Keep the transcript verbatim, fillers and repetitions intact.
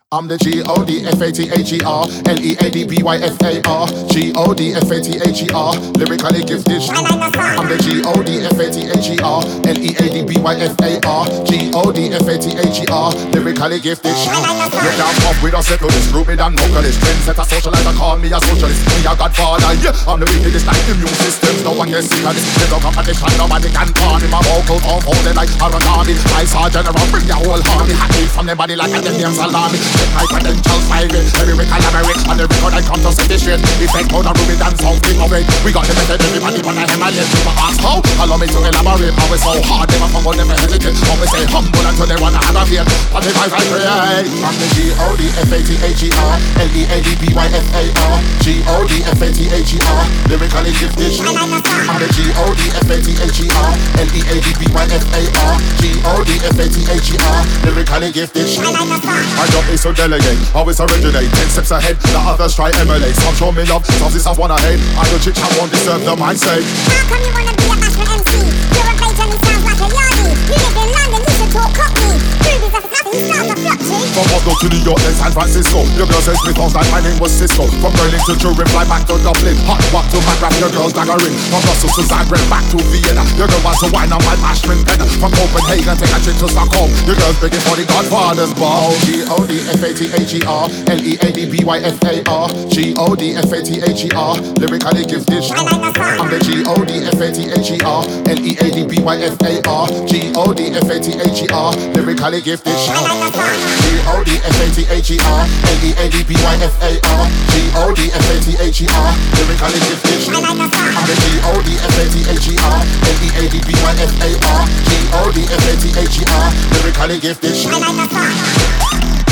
I'm the G O D F A T H E R L E A D B Y F A R G O D F A T H E R Lyrically gifted. I'm the G O D F A T H E R L E A D B Y F A R G O D F A T H E R Lyrically gifted. You can't pop with a settle this group with an vocalist. Trendsetter socializer, call me a socialist. Me a godfather, yeah. I'm the wickedest like immune systems. No one gets sick of this. There's no competition, nobody can call me. My vocal phone folded like Aragami. I saw general, bring the whole army. Happy from the body like a damn salami. My credentials private, every we collaborate on the record I come to set this straight. Effect code and Ruby dance sound thing of it. We got the method, everybody on the Himalayas. People ask how, allow me to elaborate. How it's so hard, never fumble, never hesitate. Always stay humble until they wanna have a fear. But if I create, I'm the G O D F A T H E R L E A D B Y F A R G O D F A T H E R Lyrically gifted. I'm the G O D F A T H E R L E A D B Y F A R G O D F A T H E R Lyrically gifted. My job is to delegate, always originate. Ten steps ahead, the others try emulate. Some show me love, some see some wanna hate. I do chit chat, won't deserve the mindset. How come you wanna be a bashment M C? You're a page and he sounds like a yardie. You live in London, you should talk cockney. Ruby's up nothing, he sounds a flop cheek. From Oslo to New York, then San Francisco. Your girl says me falls like my name was Cisco. From Berlin to Turin, fly back to Dublin. Hot walk to Maghreb, your girl's daggering. From Brussels to Zagreb, back to Vienna. Your girl wants to wine on my bashment pen. From Copenhagen, take a trip to Stockholm. Your girl's begging for the Godfather's ball. G O D F A T H E R L E A D B Y F A R G O D F A T H E R Lyrically gifted. I'm the G O D F A T H E R L E A D B Y F A R G O D F A T H E R Lyrically gifted. G O D F A T H E R L E A D B Y F A R G O D F A T H E R Lyrically gifted. I'm the G O D F A T H E R L E A D B Y F A R G O D F A T H E R Lyrically gifted.